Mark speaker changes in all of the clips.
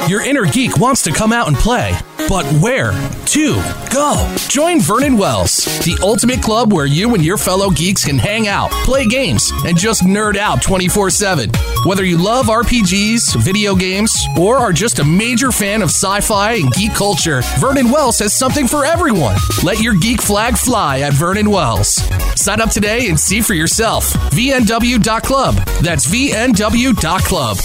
Speaker 1: Your inner geek wants to come out and play, but where to go? Join Vernon Wells, the ultimate club where you and your fellow geeks can hang out, play games, and just nerd out 24/7. Whether you love RPGs, video games, or are just a major fan of sci-fi and geek culture, Vernon Wells has something for everyone. Let your geek flag fly at Vernon Wells. Sign up today and see for yourself. VNW.club. That's VNW.club.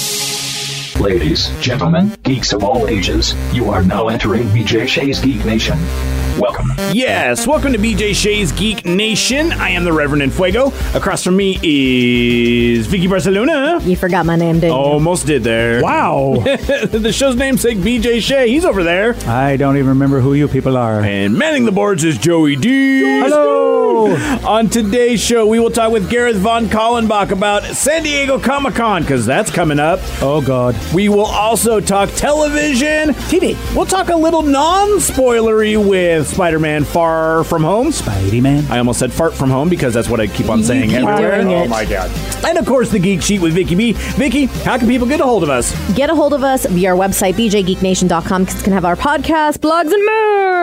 Speaker 2: Ladies, gentlemen, geeks of all ages, you are now entering BJ Shea's Geek Nation. Welcome.
Speaker 3: Yes, welcome to BJ Shea's Geek Nation. I am the Reverend Fuego. Across from me is Vicky Barcelona.
Speaker 4: You forgot my name, didn't you?
Speaker 3: Almost did there.
Speaker 5: Wow.
Speaker 3: The show's namesake, BJ Shea. He's over there.
Speaker 5: I don't even remember who you people are.
Speaker 3: And manning the boards is Joey D.
Speaker 5: Hello.
Speaker 3: On today's show, we will talk with Gareth Von Kallenbach about San Diego Comic-Con, because that's coming up.
Speaker 5: Oh, God.
Speaker 3: We will also talk television. TV. We'll talk a little non-spoilery with Spider-Man Far From Home.
Speaker 5: Spidey-Man.
Speaker 3: I almost said fart from home because that's what I keep on saying everywhere.
Speaker 4: doing it.
Speaker 3: Oh, my God. And, of course, the Geek Sheet with Vicky B. Vicky, how can people get a hold of us?
Speaker 4: Get a hold of us via our website, bjgeeknation.com, because you can have our podcast, blogs, and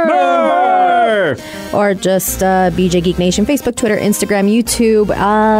Speaker 4: more. Or just BJ Geek Nation, Facebook, Twitter, Instagram, YouTube,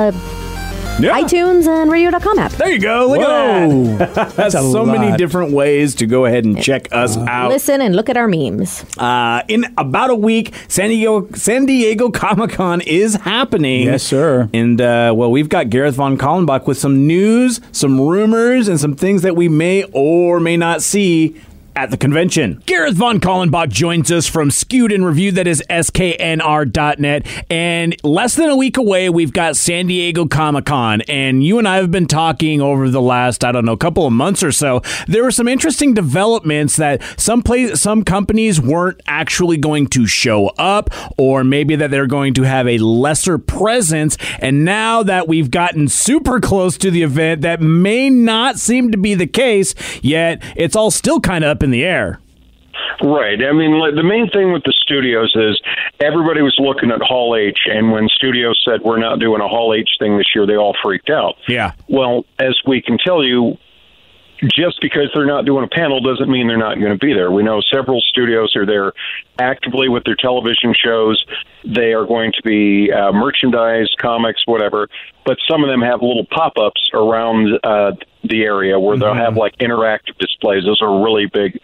Speaker 4: iTunes, and radio.com app.
Speaker 3: There you go. Look at that. That's so many different ways to go ahead and check us out.
Speaker 4: Listen and look at our memes.
Speaker 3: In about a week, San Diego Comic-Con is happening.
Speaker 5: Yes, sir.
Speaker 3: And, well, we've got Gareth Von Kallenbach with some news, some rumors, and some things that we may or may not see at the convention. Gareth Von Kallenbach joins us from Skewed and Review, that is sknr.net. And less than a week away, we've got San Diego Comic-Con. And you and I have been talking over the last, couple of months or so. There were some interesting developments that some companies weren't actually going to show up, or maybe that they're going to have a lesser presence. And now that we've gotten super close to the event, that may not seem to be the case, yet it's all still kind of up in the air.
Speaker 6: Right. I mean, the main thing with the studios is everybody was looking at Hall H, and when studios said we're not doing a Hall H thing this year, they all freaked out.
Speaker 3: Yeah.
Speaker 6: Well, as we can tell you, just because they're not doing a panel doesn't mean they're not going to be there. We know several studios are there actively with their television shows. They are going to be merchandise, comics, whatever. But some of them have little pop-ups around the area where they'll have like interactive displays. Those are really big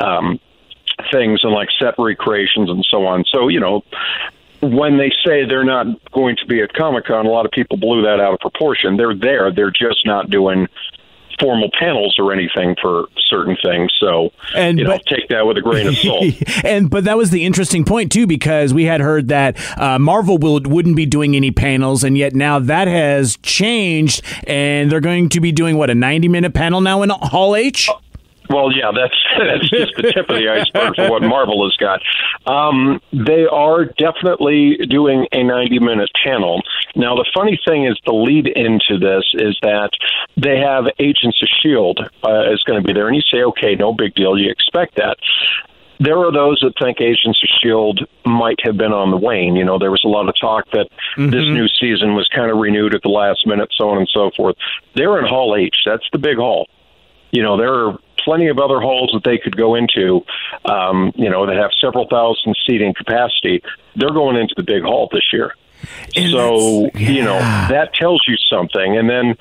Speaker 6: things, and like set recreations and so on. So, when they say they're not going to be at Comic-Con, a lot of people blew that out of proportion. They're there. They're just not doing formal panels or anything for certain things. So, take that with a grain of salt.
Speaker 3: But that was the interesting point, too, because we had heard that Marvel wouldn't be doing any panels, and yet now that has changed, and they're going to be doing, a 90-minute panel now in Hall H?
Speaker 6: Well, yeah, that's just the tip of the iceberg for what Marvel has got. They are definitely doing a 90-minute panel. Now, the funny thing is the lead into this is that they have Agents of S.H.I.E.L.D. Is going to be there, and you say, okay, no big deal, you expect that. There are those that think Agents of S.H.I.E.L.D. might have been on the wane. There was a lot of talk that this new season was kind of renewed at the last minute, so on and so forth. They're in Hall H. That's the big hall. There are plenty of other halls that they could go into, that have several thousand seating capacity. They're going into the big hall this year.
Speaker 3: And
Speaker 6: so, that tells you something. And then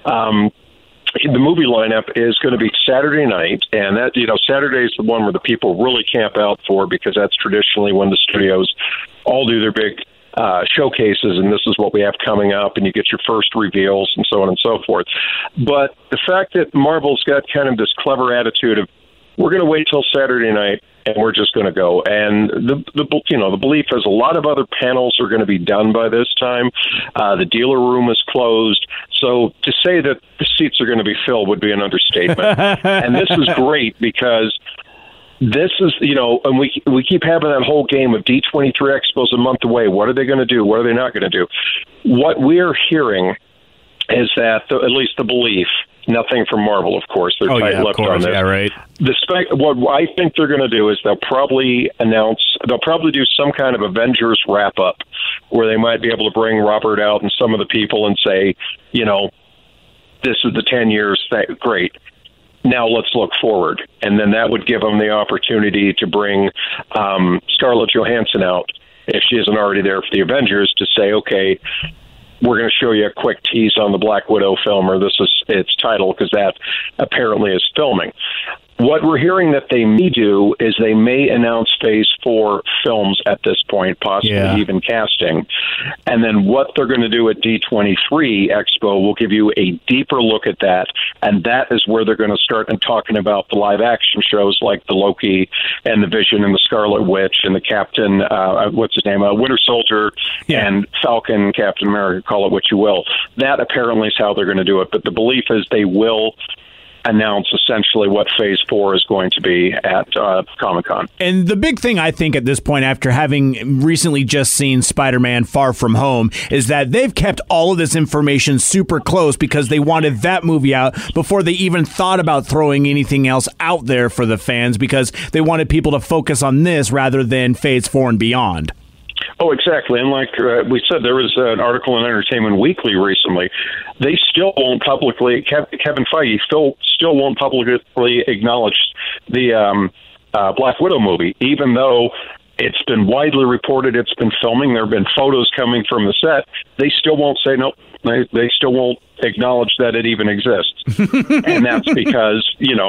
Speaker 6: the movie lineup is going to be Saturday night, and that, Saturday is the one where the people really camp out for, because that's traditionally when the studios all do their big showcases, and this is what we have coming up, and you get your first reveals and so on and so forth. But the fact that Marvel's got kind of this clever attitude of, we're going to wait till Saturday night and we're just going to go. And the belief is a lot of other panels are going to be done by this time. The dealer room is closed. So to say that the seats are going to be filled would be an understatement. And this is great because this is, and we keep having that whole game of D23 Expo's a month away. What are they going to do? What are they not going to do? What we're hearing is that, at least the belief, nothing from Marvel, of course. They're tight-lipped on this.
Speaker 3: Yeah, right.
Speaker 6: What I think they're going to do is they'll probably do some kind of Avengers wrap-up where they might be able to bring Robert out and some of the people and say, this is the 10 years. Great. now let's look forward. And then that would give them the opportunity to bring Scarlett Johansson out, if she isn't already there for the Avengers, to say, okay, we're going to show you a quick tease on the Black Widow film, or this is its title, because that apparently is filming. What we're hearing that they may do is they may announce Phase 4 films at this point, possibly even casting. And then what they're going to do at D23 Expo will give you a deeper look at that. And that is where they're going to start talking about the live action shows like the Loki and the Vision and the Scarlet Witch and the Captain, what's his name, Winter Soldier and Falcon, Captain America, call it what you will. That apparently is how they're going to do it. But the belief is they will announce essentially what Phase 4 is going to be at Comic-Con.
Speaker 3: And the big thing, I think, at this point, after having recently just seen Spider-Man Far From Home, is that they've kept all of this information super close because they wanted that movie out before they even thought about throwing anything else out there for the fans, because they wanted people to focus on this rather than Phase 4 and beyond.
Speaker 6: Oh, exactly. And like we said, there was an article in Entertainment Weekly recently. They still won't publicly, Kevin Feige still won't publicly acknowledge the Black Widow movie, even though it's been widely reported it's been filming. There have been photos coming from the set. They still won't say nope. They still won't acknowledge that it even exists. And that's because,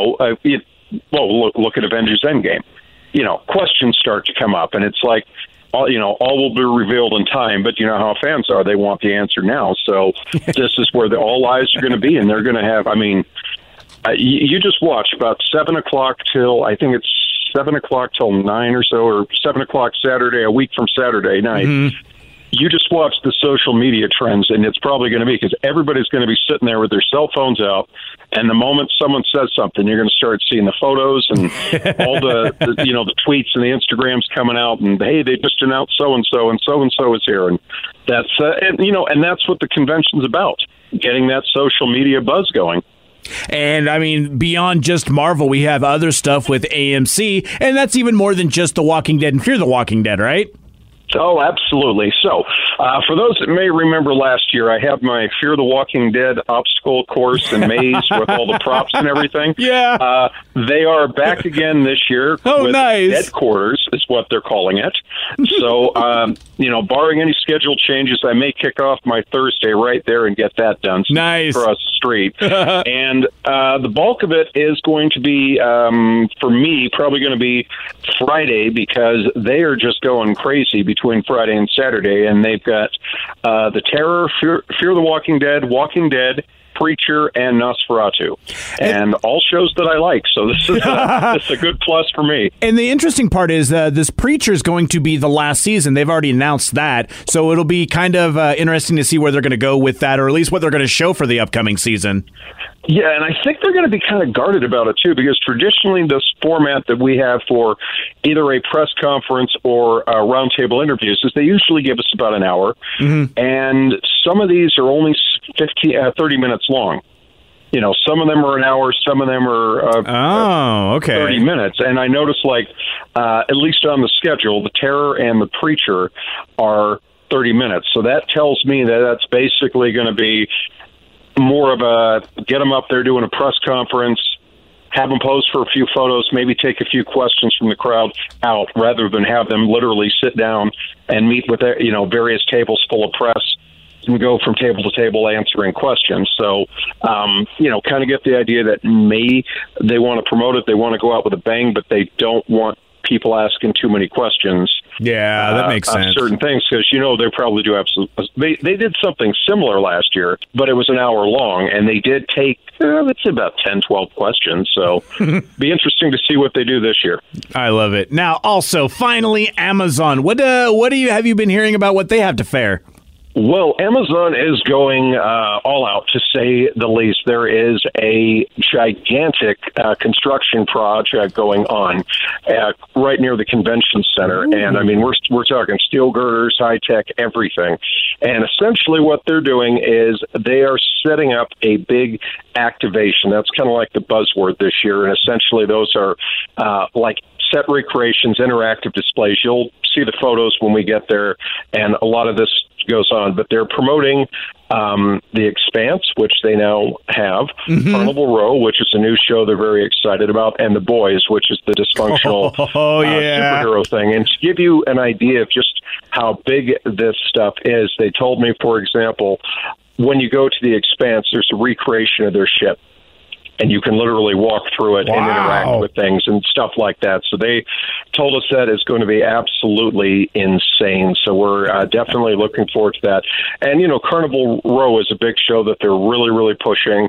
Speaker 6: look at Avengers Endgame. Questions start to come up, and it's like, all will be revealed in time, but you know how fans are. They want the answer now. So this is where all eyes are going to be, and they're going to have, you just watch about 7 o'clock till, I think it's 7 o'clock till 9 or so, or 7 o'clock Saturday, a week from Saturday night. Mm-hmm. You just watch the social media trends, and it's probably going to be, because everybody's going to be sitting there with their cell phones out, and the moment someone says something, you're going to start seeing the photos and all the tweets and the Instagrams coming out, and hey, they just announced so-and-so, and so-and-so is here, and that's and that's what the convention's about, getting that social media buzz going.
Speaker 3: And beyond just Marvel, we have other stuff with AMC, and that's even more than just The Walking Dead and Fear the Walking Dead, right?
Speaker 6: Oh, absolutely. So, for those that may remember last year, I had my Fear the Walking Dead obstacle course and maze with all the props and everything.
Speaker 3: Yeah.
Speaker 6: They are back again this year.
Speaker 3: Oh, nice.
Speaker 6: Headquarters is what they're calling it. So, barring any schedule changes, I may kick off my Thursday right there and get that done.
Speaker 3: Nice.
Speaker 6: Across the street. And the bulk of it is going to be, for me, probably going to be Friday, because they are just going crazy between Friday and Saturday, and they've got The Terror, Fear the Walking Dead, Preacher, and Nosferatu, and all shows that I like. So this is a good plus for me.
Speaker 3: And the interesting part is this Preacher is going to be the last season. They've already announced that, so it'll be kind of interesting to see where they're going to go with that, or at least what they're going to show for the upcoming season.
Speaker 6: Yeah, and I think they're going to be kind of guarded about it, too, because traditionally this format that we have for either a press conference or roundtable interviews is they usually give us about an hour, and some of these are only 30 minutes long. Some of them are an hour, some of them are 30 minutes. And I noticed, at least on the schedule, The Terror and The Preacher are 30 minutes. So that tells me that that's basically going to be more of a get them up there doing a press conference, have them pose for a few photos, maybe take a few questions from the crowd out, rather than have them literally sit down and meet with various tables full of press and go from table to table answering questions. So, kind of get the idea that they want to promote it, they want to go out with a bang, but they don't want people asking too many questions.
Speaker 3: Yeah, that makes sense.
Speaker 6: Certain things, because they probably do absolutely. They did something similar last year, but it was an hour long, and they did take let's say about 10, 12 questions. So, be interesting to see what they do this year.
Speaker 3: I love it. Now, also, finally, Amazon. What have you been hearing about what they have to fare?
Speaker 6: Well, Amazon is going all out, to say the least. There is a gigantic construction project going on right near the convention center. Ooh. And we're talking steel girders, high tech, everything. And essentially what they're doing is they are setting up a big activation. That's kind of like the buzzword this year. And essentially those are like set recreations, interactive displays. You'll see the photos when we get there, and a lot of this goes on. But they're promoting The Expanse, which they now have, Carnival Row, which is a new show they're very excited about, and The Boys, which is the dysfunctional superhero thing. And to give you an idea of just how big this stuff is, they told me, for example, when you go to The Expanse, there's a recreation of their ship. And you can literally walk through it and interact with things and stuff like that. So they told us that it's going to be absolutely insane. So we're definitely looking forward to that. And, Carnival Row is a big show that they're really, really pushing.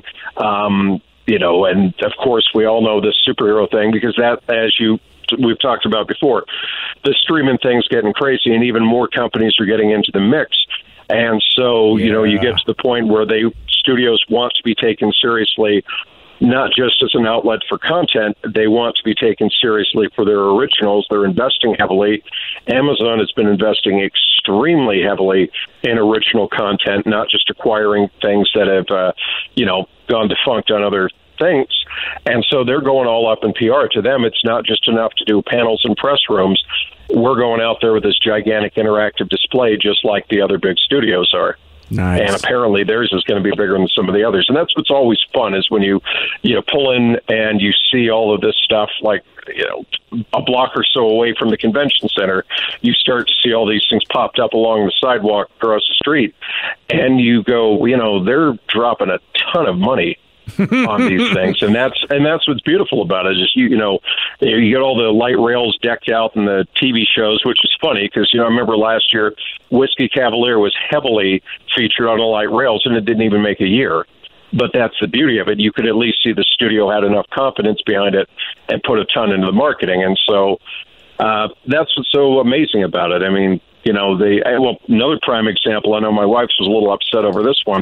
Speaker 6: And of course, we all know this superhero thing because that, we've talked about before, the streaming thing's getting crazy and even more companies are getting into the mix. And so, you get to the point where studios want to be taken seriously, not just as an outlet for content. They want to be taken seriously for their originals. They're investing heavily. Amazon has been investing extremely heavily in original content, not just acquiring things that have, gone defunct on other things. And so they're going all up in PR. To them, it's not just enough to do panels and press rooms. We're going out there with this gigantic interactive display, just like the other big studios are.
Speaker 3: Nice.
Speaker 6: And apparently theirs is going to be bigger than some of the others. And that's what's always fun is when you pull in and you see all of this stuff like, a block or so away from the convention center, you start to see all these things popped up along the sidewalk across the street. And you go, they're dropping a ton of money on these things, and that's what's beautiful about it. Is you get all the light rails decked out in the TV shows, which is funny because I remember last year Whiskey Cavalier was heavily featured on the light rails, and it didn't even make a year. But that's the beauty of it. You could at least see the studio had enough confidence behind it and put a ton into the marketing, and so that's what's so amazing about it. I mean, another prime example. I know my wife was a little upset over this one.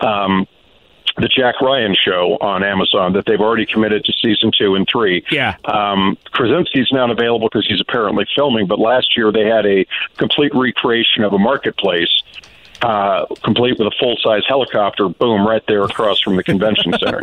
Speaker 6: The Jack Ryan show on Amazon that they've already committed to season 2 and 3.
Speaker 3: Yeah.
Speaker 6: Krasinski's not available because he's apparently filming, but last year they had a complete recreation of a marketplace, complete with a full-size helicopter, boom, right there across from the convention center.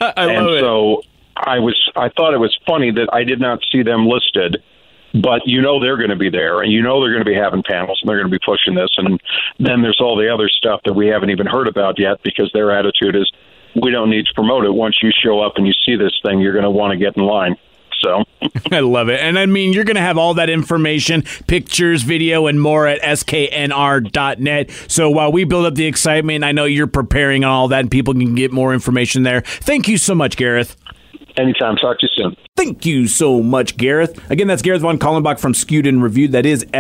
Speaker 6: I thought it was funny that I did not see them listed, but they're going to be there, and they're going to be having panels, and they're going to be pushing this. And then there's all the other stuff that we haven't even heard about yet because their attitude is, we don't need to promote it. Once you show up and you see this thing, you're going to want to get in line. So
Speaker 3: I love it. And I mean, you're going to have all that information, pictures, video, and more at sknr.net. So while we build up the excitement, I know you're preparing all that, and people can get more information there. Thank you so much, Gareth.
Speaker 6: Anytime. Talk to you soon.
Speaker 3: Thank you so much, Gareth. Again, that's Gareth Von Kallenbach from Skewed and Reviewed. That is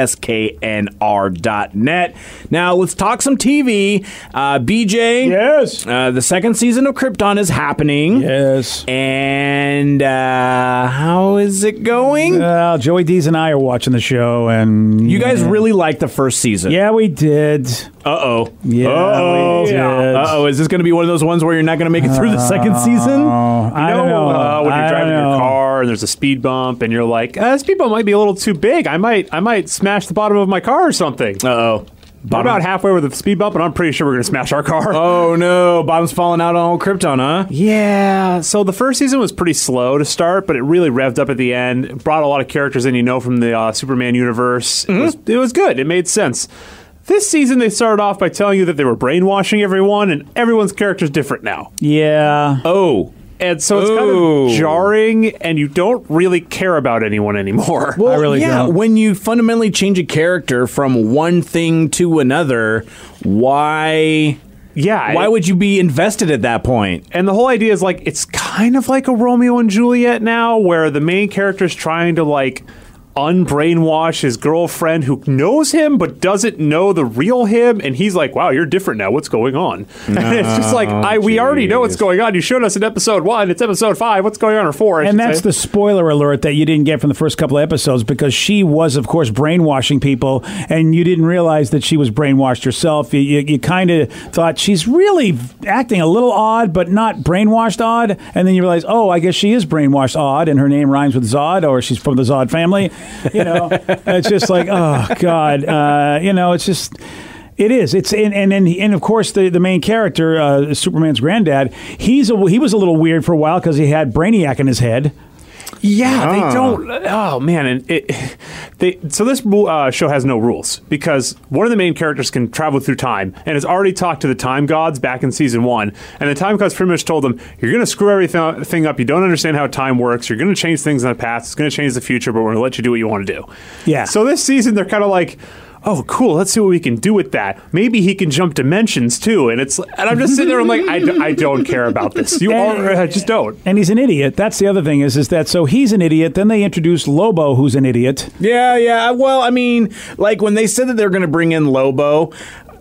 Speaker 3: sknr.net. Now, let's talk some TV. BJ.
Speaker 5: Yes.
Speaker 3: The second season of Krypton is happening.
Speaker 5: Yes.
Speaker 3: And how is it going?
Speaker 5: Joey Dees and I are watching the show, and
Speaker 3: you guys really liked the first season.
Speaker 5: Yeah, we did.
Speaker 3: Uh-oh.
Speaker 5: Yeah, we did.
Speaker 3: Uh-oh. Is this going to be one of those ones where you're not going to make it through the second season?
Speaker 5: I don't know.
Speaker 7: When you're driving your car and there's a speed bump and you're like, this speed bump might be a little too big. I might smash the bottom of my car or something.
Speaker 3: Uh-oh.
Speaker 7: We're about halfway with the speed bump, and I'm pretty sure we're going to smash our car.
Speaker 3: Oh, no. Bottom's falling out on old Krypton, huh?
Speaker 7: Yeah. So the first season was pretty slow to start, but it really revved up at the end. It brought a lot of characters in, from the Superman universe. It was good. It made sense. This season, they started off by telling you that they were brainwashing everyone, and everyone's character's different now.
Speaker 5: Yeah.
Speaker 3: Oh.
Speaker 7: And so it's kind of jarring, and you don't really care about anyone anymore.
Speaker 3: Well,
Speaker 5: I really don't.
Speaker 3: When you fundamentally change a character from one thing to another, why would you be invested at that point?
Speaker 7: And the whole idea is it's kind of like a Romeo and Juliet now, where the main character is trying to unbrainwash his girlfriend who knows him but doesn't know the real him, and he's like, wow, you're different now, what's going on? And it's just we already know what's going on. You showed us in episode 1, it's episode 5, what's going on or 4?
Speaker 5: And that's the spoiler alert that you didn't get from the first couple of episodes, because she was, of course, brainwashing people, and you didn't realize that she was brainwashed herself. You kind of thought she's really acting a little odd, but not brainwashed odd, and then you realize, I guess she is brainwashed odd, and her name rhymes with Zod, or she's from the Zod family. It's just like, oh God, it's just, it is. It's and of course the main character, Superman's granddad, he was a little weird for a while because he had Brainiac in his head.
Speaker 7: Yeah, they don't. Oh man, and so this show has no rules because one of the main characters can travel through time and has already talked to the time gods back in season 1, and the time gods pretty much told them, "You're going to screw everything up. You don't understand how time works. You're going to change things in the past. It's going to change the future, but we're going to let you do what you want to do."
Speaker 5: Yeah.
Speaker 7: So this season, they're kind of like, oh, cool, let's see what we can do with that. Maybe he can jump dimensions, too. And I'm just sitting there, I'm like, I don't care about this. I just don't.
Speaker 5: And he's an idiot. That's the other thing is that so he's an idiot. Then they introduce Lobo, who's an idiot.
Speaker 3: Yeah. Well, I mean, like when they said that they're going to bring in Lobo,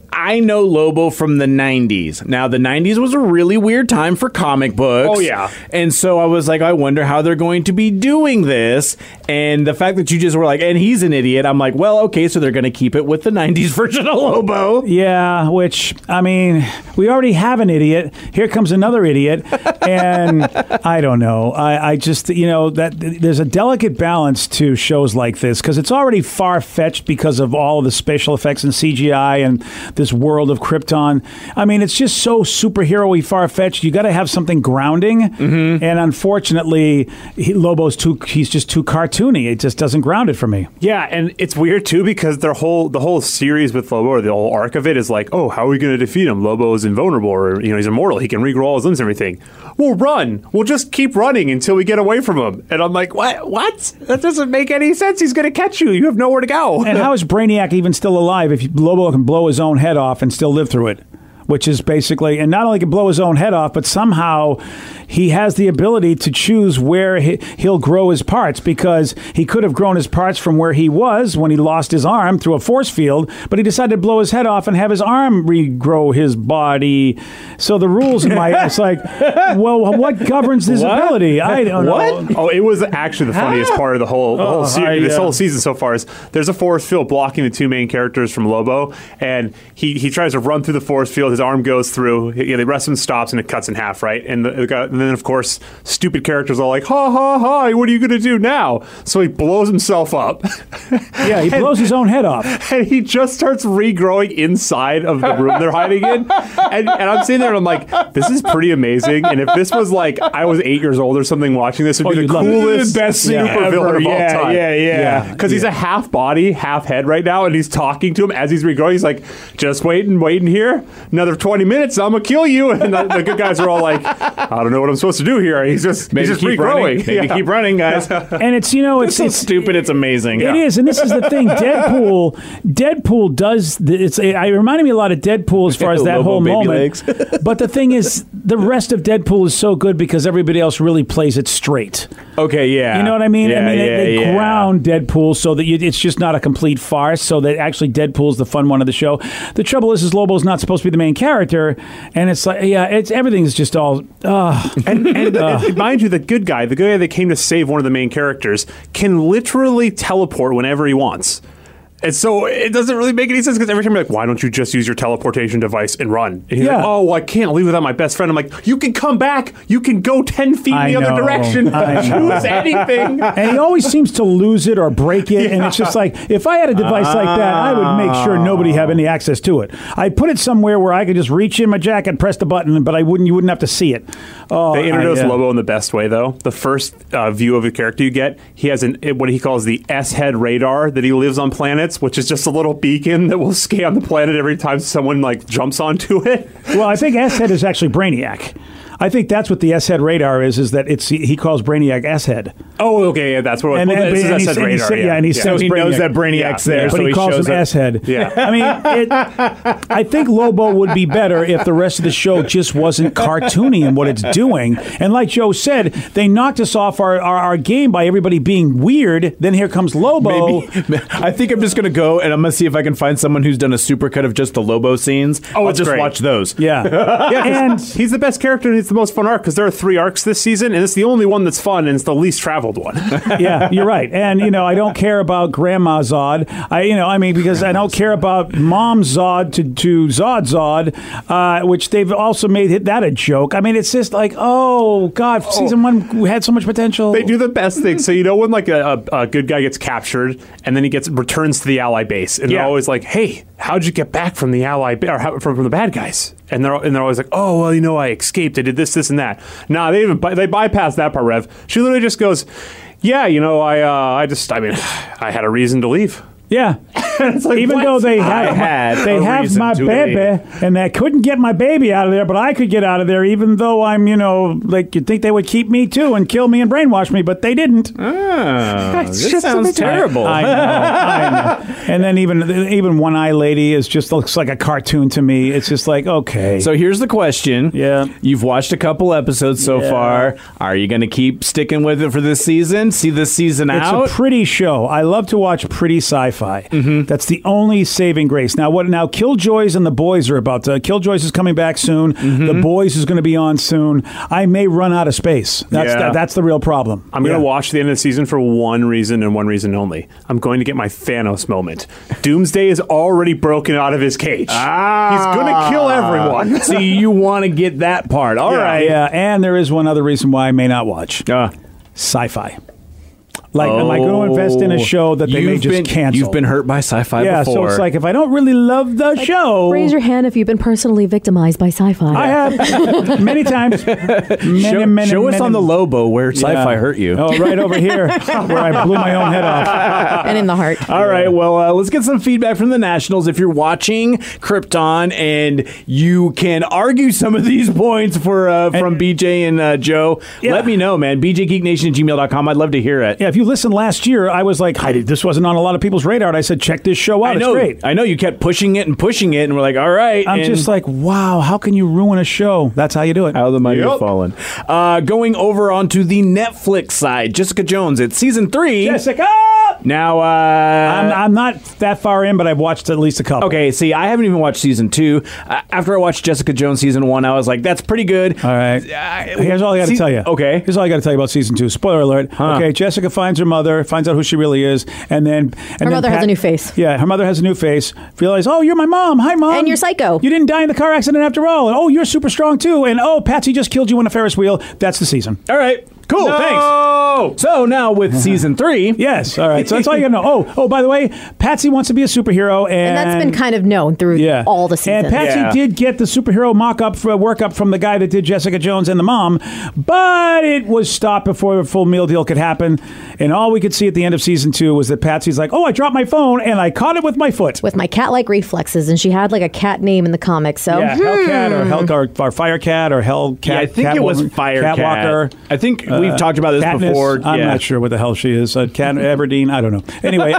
Speaker 3: I know Lobo from the 90s. Now, the 90s was a really weird time for comic books.
Speaker 7: Oh, yeah.
Speaker 3: And so I was like, I wonder how they're going to be doing this. And the fact that you just were like, and he's an idiot, I'm like, well, okay, so they're going to keep it with the 90s version of Lobo.
Speaker 5: Yeah, which, I mean, we already have an idiot. Here comes another idiot. And I don't know. I just, that there's a delicate balance to shows like this because it's already far-fetched because of all of the special effects and CGI and this world of Krypton. I mean, it's just so superhero-y far-fetched. You got to have something grounding. Mm-hmm. And unfortunately, Lobo's he's just too cartoony. It just doesn't ground it for me.
Speaker 7: Yeah, and it's weird too because the whole series with Lobo, or the whole arc of it, is like, oh, how are we going to defeat him? Lobo is invulnerable, or he's immortal. He can regrow all his limbs and everything. We'll run. We'll just keep running until we get away from him. And I'm like, what? That doesn't make any sense. He's going to catch you. You have nowhere to go.
Speaker 5: And how is Brainiac even still alive if Lobo can blow his own head off and still live through it? Which is basically, and not only can blow his own head off, but somehow he has the ability to choose where he'll grow his parts, because he could have grown his parts from where he was when he lost his arm through a force field, but he decided to blow his head off and have his arm regrow his body. So the rules in my, it's like, well, what governs this ability? I don't know.
Speaker 7: Oh, it was actually the funniest part of the whole series, this whole season so far is there's a force field blocking the two main characters from Lobo, and he tries to run through the force field. His arm goes through. The rest of him stops, and it cuts in half, right? And then, of course, stupid characters are like, ha, ha, ha, what are you going to do now? So he blows himself up.
Speaker 5: Yeah, he blows his own head off.
Speaker 7: And he just starts regrowing inside of the room they're hiding in. And I'm sitting there, and I'm like, this is pretty amazing. And if this was like, I was 8 years old or something watching this, it would be the coolest, best super villain of all time.
Speaker 3: Yeah.
Speaker 7: Because he's a half body, half head right now, and he's talking to him as he's regrowing. He's like, just waiting here. Another 20 minutes, I'm going to kill you. And the good guys are all like, I don't know what I'm supposed to do here. He's just regrowing.
Speaker 3: Maybe keep running, guys.
Speaker 5: And it's, it's
Speaker 3: so stupid, it's amazing.
Speaker 5: It is, and this is the thing. Deadpool does, it reminded me a lot of Deadpool as far as that whole moment. But the thing is, the rest of Deadpool is so good because everybody else really plays it straight.
Speaker 3: Okay, yeah.
Speaker 5: You know what I mean?
Speaker 3: Yeah,
Speaker 5: they ground Deadpool so that it's just not a complete farce, so that actually Deadpool's the fun one of the show. The trouble is Lobo's not supposed to be the main character, and it's like, everything's just all,
Speaker 7: and mind you, the good guy that came to save one of the main characters can literally teleport whenever he wants. And so it doesn't really make any sense because every time you're like, why don't you just use your teleportation device and run? And he's like, oh, well, I can't leave without my best friend. I'm like, you can come back. You can go 10 feet in the other direction. Choose anything.
Speaker 5: And he always seems to lose it or break it. Yeah. And it's just like, if I had a device like that, I would make sure nobody have any access to it. I'd put it somewhere where I could just reach in my jacket, press the button, but you wouldn't have to see it.
Speaker 7: They introduced Lobo in the best way, though. The first view of a character you get, he has what he calls the S-head radar that he lives on planets, which is just a little beacon that will scan the planet every time someone jumps onto it.
Speaker 5: Well, I think S-head is actually Brainiac. I think that's what the S-head radar is that he calls Brainiac S-head.
Speaker 7: Oh, okay, yeah, that's what this is S-head radar.
Speaker 5: And he says
Speaker 3: he knows that Brainiac's there,
Speaker 5: but he calls him S-head.
Speaker 7: Yeah.
Speaker 5: I mean, I think Lobo would be better if the rest of the show just wasn't cartoony in what it's doing. And like Joe said, they knocked us off our game by everybody being weird. Then here comes Lobo.
Speaker 3: Maybe. I think I'm just going to go and I'm going to see if I can find someone who's done a supercut of just the Lobo scenes. I'll just watch those.
Speaker 5: Yeah.
Speaker 7: And he's the best character, and it's the most fun arc because there are 3 arcs this season, and it's the only one that's fun, and it's the least traveled one.
Speaker 5: Yeah, you're right. And I don't care about Grandma Zod. Because I don't care about Mom Zod to Zod, which they've also made that a joke. I mean, it's just like, oh God, season 1 had so much potential.
Speaker 7: They do the best thing. So when a good guy gets captured, and then he returns to the Ally base, and they're always like, hey, how'd you get back from the Ally or from the bad guys? And they're always like, oh, well, I escaped. I did this, and that. Nah, they bypass that part, Rev. She literally just goes, yeah, I had a reason to leave.
Speaker 5: Yeah.
Speaker 7: It's like,
Speaker 5: even
Speaker 7: what?
Speaker 5: though they
Speaker 3: I had
Speaker 5: have
Speaker 3: a reason
Speaker 5: my
Speaker 3: to
Speaker 5: baby, and they couldn't get my baby out of there, but I could get out of there, even though I'm, like you'd think they would keep me too and kill me and brainwash me, but they didn't.
Speaker 3: This sounds terrible.
Speaker 5: I know. And then even One Eye Lady looks like a cartoon to me. It's just like, okay.
Speaker 3: So here's the question.
Speaker 5: Yeah.
Speaker 3: You've watched a couple episodes so far. Are you going to keep sticking with it for this season? See this season out?
Speaker 5: It's a pretty show. I love to watch pretty sci-fi. Mm-hmm. That's the only saving grace. Now, Killjoys and The Boys are about to. Killjoys is coming back soon. Mm-hmm. The Boys is going to be on soon. I may run out of space. That's the real problem.
Speaker 7: I'm going to watch the end of the season for one reason and one reason only. I'm going to get my Thanos moment. Doomsday is already broken out of his cage. He's going to kill everyone.
Speaker 3: See, you want to get that part. All right.
Speaker 5: Yeah, and there is one other reason why I may not watch. Sci-fi. Like, am I going to invest in a show that they may just cancel?
Speaker 3: You've been hurt by sci-fi before.
Speaker 5: Yeah, so it's like, if I don't really love the show...
Speaker 4: Raise your hand if you've been personally victimized by sci-fi.
Speaker 5: I have. Many times.
Speaker 3: Show us on the Lobo where sci-fi hurt you.
Speaker 5: Oh, right over here, where I blew my own head off.
Speaker 4: And in the heart.
Speaker 3: All right, well, let's get some feedback from the Nationals. If you're watching Krypton and you can argue some of these points from BJ and Joe, let me know, man. BJGeekNation@gmail.com. I'd love to hear it.
Speaker 5: Yeah, if you listened last year, I was like, this wasn't on a lot of people's radar, and I said, check this show out. It's great.
Speaker 3: I know. You kept pushing it, and we're like, all right.
Speaker 5: I'm just like, wow, how can you ruin a show? That's how you do it.
Speaker 3: How the mighty have fallen. Going over onto the Netflix side, Jessica Jones. It's season 3.
Speaker 5: Jessica!
Speaker 3: Now,
Speaker 5: I'm not that far in, but I've watched at least a couple.
Speaker 3: Okay, see, I haven't even watched season 2. After I watched Jessica Jones season 1, I was like, that's pretty good.
Speaker 5: All right. Here's all I got to tell you.
Speaker 3: Okay.
Speaker 5: Here's all I got to tell you about season 2. Spoiler alert. Okay, Jessica finds her mother, finds out who she really is, and then...
Speaker 4: Her mother has a new face.
Speaker 5: Yeah, her mother has a new face. Realize, oh, you're my mom. Hi, Mom.
Speaker 4: And you're psycho.
Speaker 5: You didn't die in the car accident after all. And, oh, you're super strong, too. And, oh, Patsy just killed you on a Ferris wheel. That's the season.
Speaker 3: All right. Cool, thanks. So now with season 3.
Speaker 5: Yes, all right. So that's all you got to know. Oh, by the way, Patsy wants to be a superhero. And
Speaker 4: that's been kind of known through all the seasons.
Speaker 5: And Patsy did get the superhero workup from the guy that did Jessica Jones and the mom, but it was stopped before the full meal deal could happen. And all we could see at the end of season 2 was that Patsy's like, oh, I dropped my phone and I caught it with my foot.
Speaker 4: With my cat-like reflexes. And she had like a cat name in the comics. So
Speaker 5: Hellcat or Firecat or Hellcat.
Speaker 3: Yeah, I think it was Firecat.
Speaker 5: Catwalker.
Speaker 3: I think we've talked about this
Speaker 5: Katniss,
Speaker 3: before.
Speaker 5: I'm not sure what the hell she is. Cat Everdeen, I don't know. Anyway,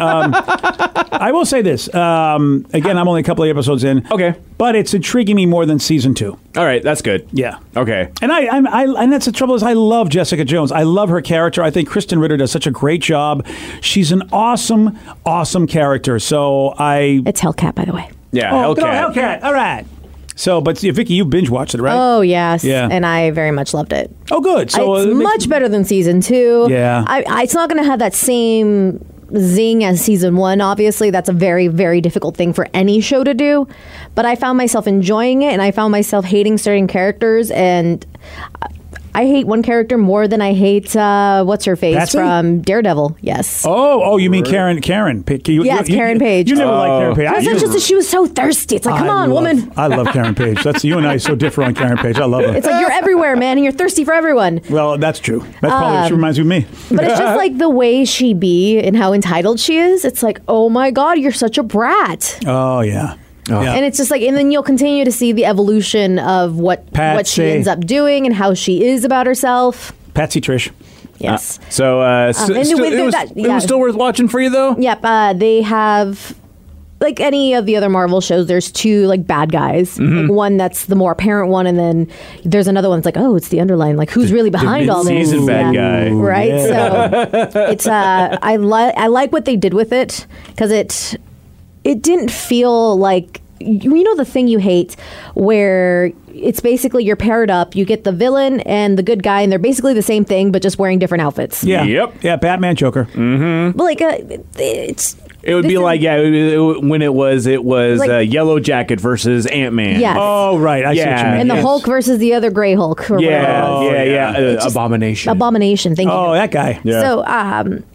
Speaker 5: I will say this. Again, I'm only a couple of episodes in.
Speaker 3: Okay.
Speaker 5: But it's intriguing me more than season 2.
Speaker 3: All right, that's good.
Speaker 5: Yeah.
Speaker 3: Okay.
Speaker 5: And and that's the trouble is I love Jessica Jones. I love her character. I think Kristen Ritter does such a great job. She's an awesome, awesome character. So
Speaker 4: It's Hellcat, by the way.
Speaker 3: Yeah,
Speaker 5: Hellcat. Hellcat. All right. So, but Vicky, you binge watched it, right?
Speaker 4: Oh, yes.
Speaker 5: Yeah.
Speaker 4: And I very much loved it.
Speaker 5: Oh, good. So
Speaker 4: it's much better than season 2.
Speaker 5: Yeah.
Speaker 4: It's not going to have that same zing as season 1, obviously. That's a very, very difficult thing for any show to do. But I found myself enjoying it, and I found myself hating certain characters, and I hate one character more than I hate what's her face
Speaker 5: Patsy?
Speaker 4: From Daredevil. Yes.
Speaker 5: Oh, you mean Karen?
Speaker 4: Karen Page.
Speaker 5: You never liked Karen Page.
Speaker 4: It's just that she was so thirsty. It's like, come on, woman.
Speaker 5: I love Karen Page. That's you and I so differ on Karen Page. I love her.
Speaker 4: It's like you're everywhere, man, and you're thirsty for everyone.
Speaker 5: Well, that's true. That's probably she reminds me of me.
Speaker 4: But it's just like the way she be and how entitled she is. It's like, oh my God, you're such a brat.
Speaker 5: Oh yeah. Yeah.
Speaker 4: And it's just like, and then you'll continue to see the evolution of what she ends up doing and how she is about herself.
Speaker 5: Patsy Trish.
Speaker 4: Yes.
Speaker 3: It was still worth watching for you, though?
Speaker 4: Yep. They have, like any of the other Marvel shows, there's 2 like bad guys.
Speaker 3: Mm-hmm.
Speaker 4: Like one that's the more apparent one, and then there's another one that's like, oh, it's the underlying, like who's really behind all this?
Speaker 3: Mid-season bad guy.
Speaker 4: Right?
Speaker 3: Yeah.
Speaker 4: So it's I like what they did with it, because it didn't feel like, you know, the thing you hate where it's basically you're paired up, you get the villain and the good guy, and they're basically the same thing but just wearing different outfits.
Speaker 5: Yeah.
Speaker 3: Yep.
Speaker 5: Yeah, Batman, Joker.
Speaker 3: Mm-hmm.
Speaker 4: But like
Speaker 3: it would be like when it was like, Yellow Jacket versus Ant-Man.
Speaker 4: Yes.
Speaker 5: Oh, right. I see what you mean.
Speaker 4: And the Hulk versus the other Gray Hulk. Or
Speaker 3: yeah.
Speaker 4: Abomination.
Speaker 5: Thank you. Oh, that guy.
Speaker 3: Yeah.
Speaker 4: So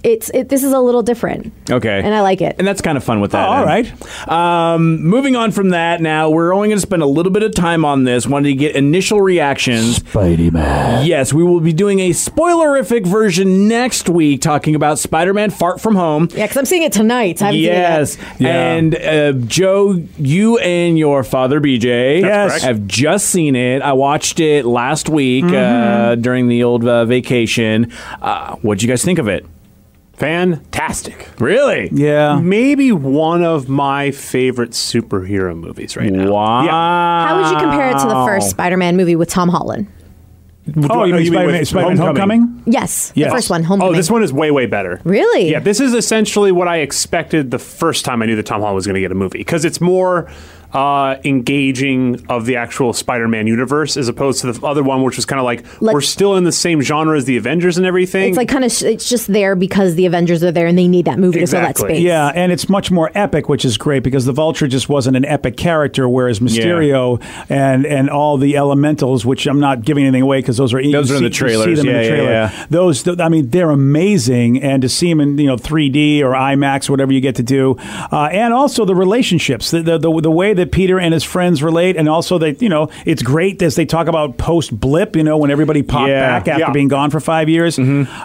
Speaker 4: this is a little different.
Speaker 3: Okay.
Speaker 4: And I like it.
Speaker 3: And that's kind of fun with that.
Speaker 5: all right.
Speaker 3: Moving on from that now, we're only going to spend a little bit of time on this. Wanted to get initial reactions.
Speaker 8: Spidey-Man.
Speaker 3: Yes, we will be doing a spoilerific version next week talking about Spider-Man Far From Home.
Speaker 4: Yeah, because I'm seeing it tonight. I haven't
Speaker 3: Yes.
Speaker 4: seen it
Speaker 5: Yeah.
Speaker 3: And Joe, you and your father, BJ,
Speaker 5: Yes.
Speaker 3: have just seen it. I watched it last week during the old vacation. What'd you guys think of it?
Speaker 7: Fantastic.
Speaker 3: Really?
Speaker 5: Yeah.
Speaker 7: Maybe one of my favorite superhero movies right now.
Speaker 3: Wow.
Speaker 7: Yeah.
Speaker 4: How would you compare it to the first Spider-Man movie with Tom Holland?
Speaker 5: Oh, you mean Spider-Man Homecoming?
Speaker 4: Yes,
Speaker 5: Yes.
Speaker 4: the first one, Homecoming.
Speaker 7: Oh, this one is way, way better.
Speaker 4: Really?
Speaker 7: Yeah, this is essentially what I expected the first time I knew that Tom Holland was going to get a movie, because it's more engaging of the actual Spider-Man universe as opposed to the other one, which was kind of like we're still in the same genre as the Avengers and everything.
Speaker 4: It's like kind of it's just there because the Avengers are there and they need that movie to fill that
Speaker 7: Exactly.
Speaker 4: space.
Speaker 5: Yeah, and it's much more epic, which is great because the Vulture just wasn't an epic character, whereas Mysterio and all the Elementals, which I'm not giving anything away because those are
Speaker 3: in the trailers.
Speaker 5: You see them in the trailer.
Speaker 3: Yeah.
Speaker 5: Those, I mean, they're amazing, and to see them in 3D or IMAX, whatever you get to do, and also the relationships, the way that Peter and his friends relate, and also that it's great as they talk about post blip, when everybody popped back after being gone for 5 years.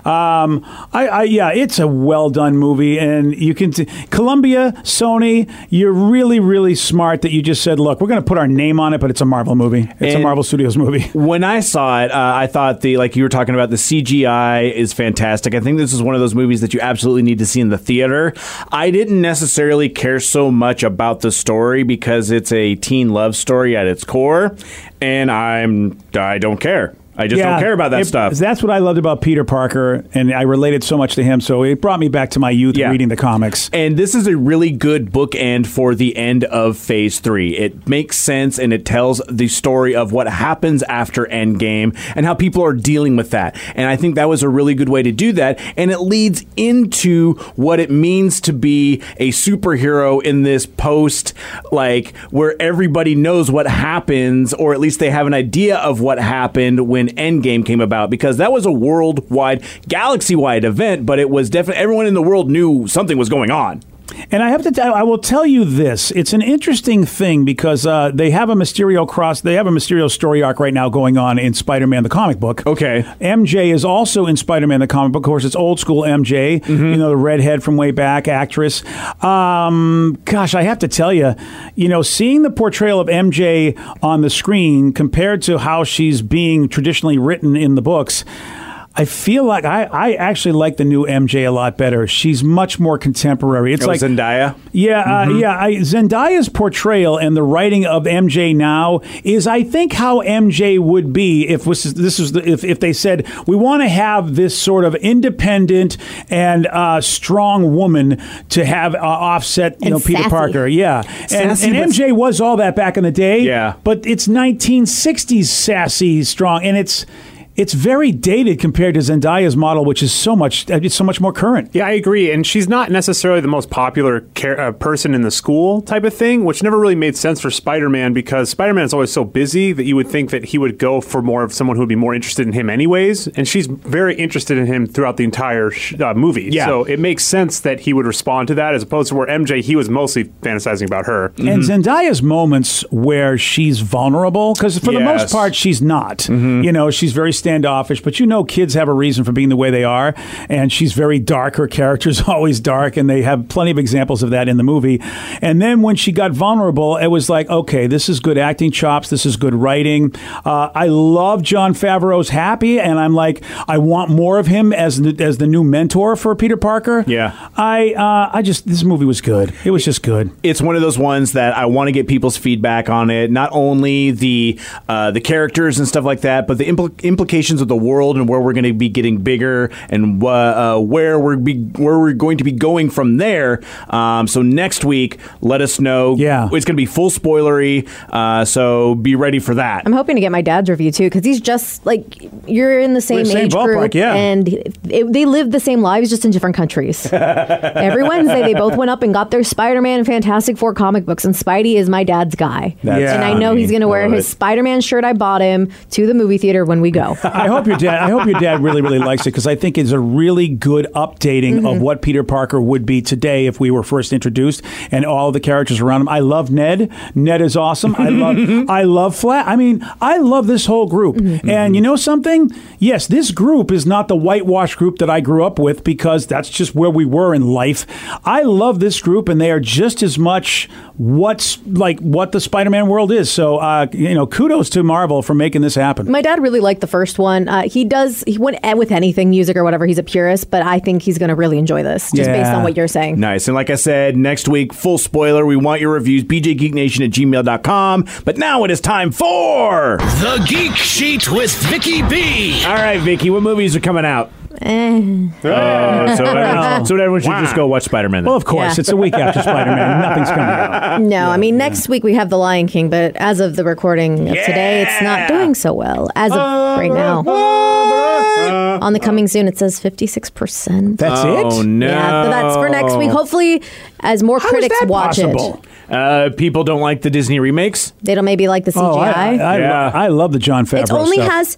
Speaker 5: It's a well done movie, and you can Columbia, Sony, you're really, really smart that you just said, look, we're going to put our name on it, but it's a Marvel movie. It's a Marvel Studios movie.
Speaker 3: When I saw it, I thought like you were talking about, the CGI is fantastic. I think this is one of those movies that you absolutely need to see in the theater. I didn't necessarily care so much about the story because it's a teen love story at its core, and I don't care. I just don't care about that stuff.
Speaker 5: That's what I loved about Peter Parker, and I related so much to him, so it brought me back to my youth reading the comics.
Speaker 3: And this is a really good bookend for the end of Phase 3. It makes sense, and it tells the story of what happens after Endgame and how people are dealing with that. And I think that was a really good way to do that, and it leads into what it means to be a superhero in this post, like, where everybody knows what happens, or at least they have an idea of what happened when Endgame came about, because that was a worldwide, galaxy-wide event, but it was definitely everyone in the world knew something was going on.
Speaker 5: And I will tell you this. It's an interesting thing because they have a Mysterio story arc right now going on in Spider-Man the comic book.
Speaker 3: Okay.
Speaker 5: MJ is also in Spider-Man the comic book. Of course, it's old school MJ, the redhead from way back, actress. Gosh, I have to tell you, seeing the portrayal of MJ on the screen compared to how she's being traditionally written in the books, I feel like I actually like the new MJ a lot better. She's much more contemporary. It's like
Speaker 3: Zendaya.
Speaker 5: Yeah, Zendaya's portrayal and the writing of MJ now is, I think, how MJ would be if if they said we want to have this sort of independent and strong woman to have offset, Peter
Speaker 4: sassy.
Speaker 5: Parker. Yeah, and MJ was all that back in the day.
Speaker 3: Yeah,
Speaker 5: but it's 1960s sassy, strong, and it's very dated compared to Zendaya's model, which is so much more current.
Speaker 7: Yeah, I agree. And she's not necessarily the most popular person in the school type of thing, which never really made sense for Spider-Man, because Spider-Man is always so busy that you would think that he would go for more of someone who would be more interested in him anyways. And she's very interested in him throughout the entire movie.
Speaker 3: Yeah.
Speaker 7: So it makes sense that he would respond to that, as opposed to where MJ, he was mostly fantasizing about her.
Speaker 5: And Zendaya's moments where she's vulnerable, because for the most part, she's not. She's very standoffish, but kids have a reason for being the way they are, and she's very dark. Her character's always dark, and they have plenty of examples of that in the movie. And then when she got vulnerable, it was like, okay, this is good acting chops, this is good writing. I love Jon Favreau's Happy, and I'm like, I want more of him as the new mentor for Peter Parker.
Speaker 3: Yeah.
Speaker 5: This movie was good. It was just good.
Speaker 3: It's one of those ones that I want to get people's feedback on it. Not only the characters and stuff like that, but the implications of the world and where we're going to be getting bigger and where we're going to be going from there. So next week, let us know.
Speaker 5: Yeah,
Speaker 3: it's going to be full spoilery. So be ready for that.
Speaker 4: I'm hoping to get my dad's review too, because he's just like, you're in the same age group, and they live the same lives, just in different countries. Every Wednesday, they both went up and got their Spider-Man and Fantastic Four comic books, and Spidey is my dad's guy.
Speaker 3: That's
Speaker 4: and I know he's going to wear his Spider-Man shirt I bought him to the movie theater when we go.
Speaker 5: I hope your dad really, really likes it, because I think it's a really good updating of what Peter Parker would be today if we were first introduced, and all the characters around him. I love Ned. Ned is awesome. I love Flash. I mean, I love this whole group. And you know something? Yes, this group is not the whitewash group that I grew up with, because that's just where we were in life. I love this group, and they are just as much what the Spider-Man world is. So, kudos to Marvel for making this happen.
Speaker 4: My dad really liked the first one. He went with anything, music or whatever. He's a purist, but I think he's going to really enjoy this, just based on what you're saying.
Speaker 3: Nice. And like I said, next week, full spoiler, we want your reviews, bjgeeknation@gmail.com. But now it is time for
Speaker 1: The Geek Sheet with Vicky B.
Speaker 3: All right, Vicky, what movies are coming out? So everyone should just go watch Spider-Man then.
Speaker 5: Well, of course.
Speaker 4: Yeah.
Speaker 5: It's a week after Spider-Man. Nothing's coming out.
Speaker 4: No, I mean, next week we have The Lion King, but as of the recording of today, it's not doing so well. As of right now. On the coming soon, it says 56%.
Speaker 5: That's it?
Speaker 3: Oh, no.
Speaker 4: Yeah, but that's for next week. Hopefully, as more critics watch it.
Speaker 3: People don't like the Disney remakes?
Speaker 4: They don't maybe like the CGI.
Speaker 5: I love the Jon Favreau
Speaker 4: It only
Speaker 5: stuff.
Speaker 4: has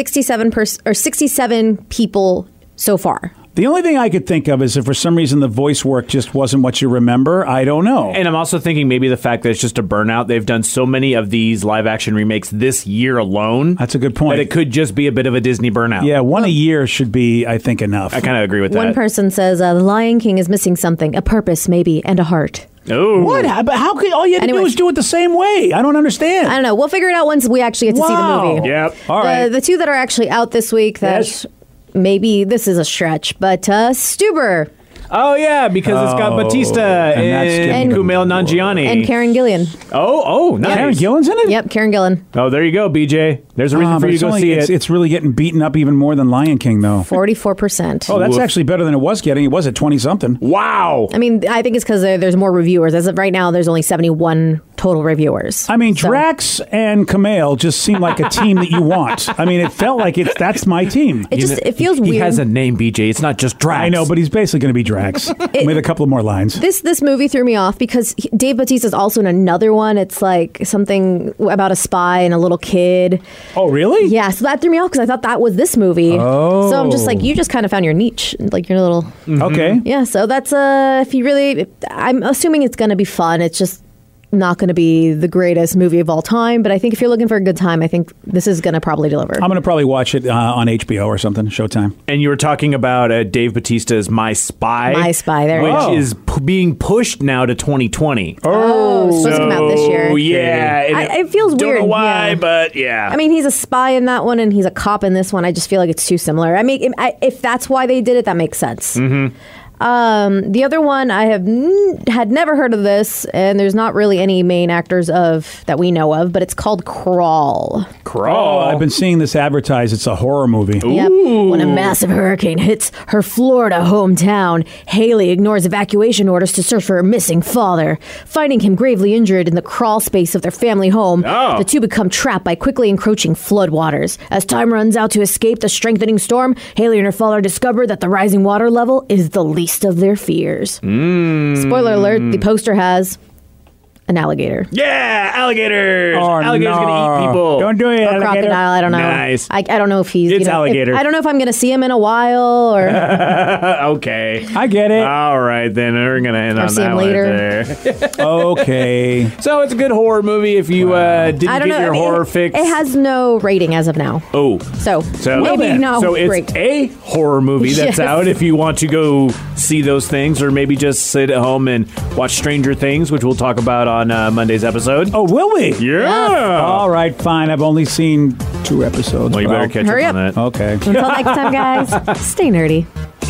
Speaker 4: 67 people so far.
Speaker 5: The only thing I could think of is if for some reason the voice work just wasn't what you remember. I don't know.
Speaker 3: And I'm also thinking maybe the fact that it's just a burnout. They've done so many of these live-action remakes this year alone.
Speaker 5: That's a good point.
Speaker 3: That it could just be a bit of a Disney burnout.
Speaker 5: Yeah, one a year should be, I think, enough.
Speaker 3: I kind of agree with that.
Speaker 4: One person says, The Lion King is missing something, a purpose maybe, and a heart.
Speaker 3: Oh.
Speaker 5: What? But how could all you had to do was do it the same way? I don't understand.
Speaker 4: I don't know. We'll figure it out once we actually get to see the movie.
Speaker 3: Yep.
Speaker 5: All right.
Speaker 4: The two that are actually out this week that maybe this is a stretch, but Stuber.
Speaker 3: Oh, yeah, because it's got Batista and Kumail Nanjiani.
Speaker 4: And Karen Gillan.
Speaker 3: Oh, nice.
Speaker 5: Karen Gillan's in it?
Speaker 4: Yep, Karen Gillan.
Speaker 3: Oh, there you go, BJ. There's a reason for you to go see it.
Speaker 5: It's really getting beaten up even more than Lion King, though.
Speaker 4: 44%.
Speaker 5: Oh, that's actually better than it was getting. It was at 20-something.
Speaker 3: Wow.
Speaker 4: I mean, I think it's because there's more reviewers. As of right now, there's only 71 total reviewers.
Speaker 5: I mean, Drax and Kumail just seem like a team that you want. I mean, it felt like that's my team.
Speaker 4: It feels weird.
Speaker 3: He has a name, BJ. It's not just Drax.
Speaker 5: I know, but he's basically going to be Drax. With a couple of more lines.
Speaker 4: This movie threw me off because Dave Bautista's also in another one. It's like something about a spy and a little kid.
Speaker 5: Oh, really?
Speaker 4: Yeah, so that threw me off because I thought that was this movie.
Speaker 5: Oh.
Speaker 4: So I'm just like, you just kind of found your niche, like your little.
Speaker 5: Okay.
Speaker 4: Yeah, so that's if you really, I'm assuming it's going to be fun. It's just not going to be the greatest movie of all time, but I think if you're looking for a good time, I think this is going to probably deliver.
Speaker 5: I'm going to probably watch it on HBO or something, Showtime.
Speaker 3: And you were talking about Dave Bautista's My Spy.
Speaker 4: My Spy, there you go.
Speaker 3: Which is being pushed now to 2020.
Speaker 4: Oh, it's supposed to come out this year.
Speaker 3: Yeah.
Speaker 4: It feels
Speaker 3: don't
Speaker 4: weird.
Speaker 3: Don't know why,
Speaker 4: yeah.
Speaker 3: but yeah.
Speaker 4: I mean, he's a spy in that one, and he's a cop in this one. I just feel like it's too similar. I mean, if that's why they did it, that makes sense.
Speaker 3: Mm-hmm.
Speaker 4: The other one, I had never heard of this, and there's not really any main actors that we know of, but it's called Crawl.
Speaker 5: Oh, I've been seeing this advertised. It's a horror movie.
Speaker 4: Yep. When a massive hurricane hits her Florida hometown, Haley ignores evacuation orders to search for her missing father. Finding him gravely injured in the crawl space of their family home, the two become trapped by quickly encroaching floodwaters. As time runs out to escape the strengthening storm, Haley and her father discover that the rising water level is the least of their fears. Spoiler alert, the poster has an alligator.
Speaker 3: Yeah, alligators.
Speaker 5: Oh,
Speaker 3: Alligators going to eat people.
Speaker 5: Don't do it,
Speaker 4: Or
Speaker 5: alligator.
Speaker 4: crocodile, I don't know.
Speaker 3: Nice.
Speaker 4: I don't know if he's...
Speaker 3: It's alligator.
Speaker 4: I don't know if I'm going to see him in a while or...
Speaker 3: Okay.
Speaker 5: I get it.
Speaker 3: All right, then we're going to end on
Speaker 4: see
Speaker 3: that
Speaker 4: him
Speaker 3: one
Speaker 4: later.
Speaker 3: there.
Speaker 5: Okay.
Speaker 3: So it's a good horror movie if you didn't
Speaker 4: I don't
Speaker 3: get
Speaker 4: know.
Speaker 3: your horror fix.
Speaker 4: It has no rating as of now.
Speaker 3: Oh.
Speaker 4: So maybe
Speaker 3: then.
Speaker 4: not
Speaker 3: So it's
Speaker 4: great.
Speaker 3: a horror movie that's
Speaker 4: Yes.
Speaker 3: out if you want to go see those things, or maybe just sit at home and watch Stranger Things, which we'll talk about on Monday's episode.
Speaker 5: Oh, will we?
Speaker 3: Yeah.
Speaker 5: All right, fine. I've only seen 2 episodes.
Speaker 3: Well, you
Speaker 5: but
Speaker 3: better
Speaker 5: I'll-
Speaker 3: catch
Speaker 4: Hurry
Speaker 3: up on
Speaker 4: up.
Speaker 3: that.
Speaker 5: Okay.
Speaker 4: Until next time, guys, stay nerdy.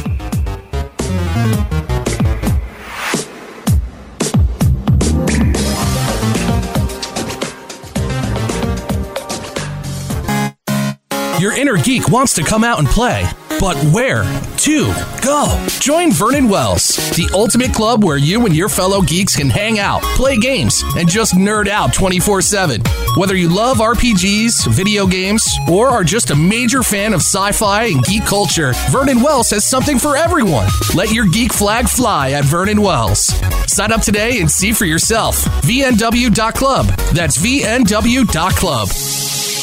Speaker 1: Your inner geek wants to come out and play, but where to go? Join Vernon Wells, the ultimate club where you and your fellow geeks can hang out, play games, and just nerd out 24/7. Whether you love RPGs, video games, or are just a major fan of sci-fi and geek culture, Vernon Wells has something for everyone. Let your geek flag fly at Vernon Wells. Sign up today and see for yourself. VNW.club. That's VNW.club.